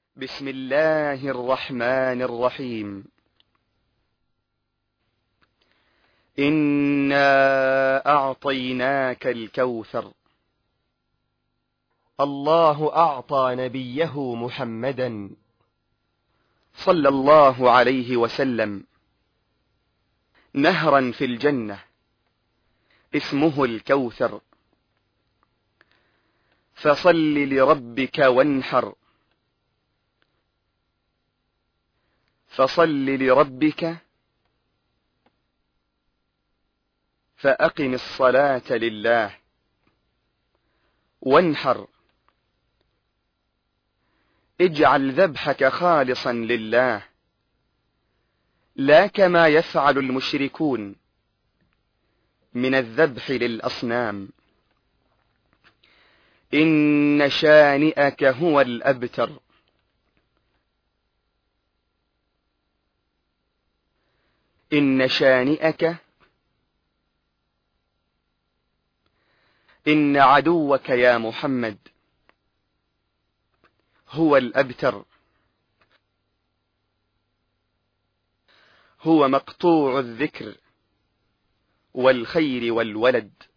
بسم الله الرحمن الرحيم. إنا أعطيناك الكوثر. الله أعطى نبيه محمدا صلى الله عليه وسلم نهرا في الجنة اسمه الكوثر، فصل لربك وانحر، فصل لربك فأقم الصلاة لله وانحر، اجعل ذبحك خالصا لله، لا كما يفعل المشركون من الذبح للأصنام. إن شانئك هو الأبتر. إن شانئك، إن عدوك يا محمد هو الأبتر، هو مقطوع الذكر والخير والولد.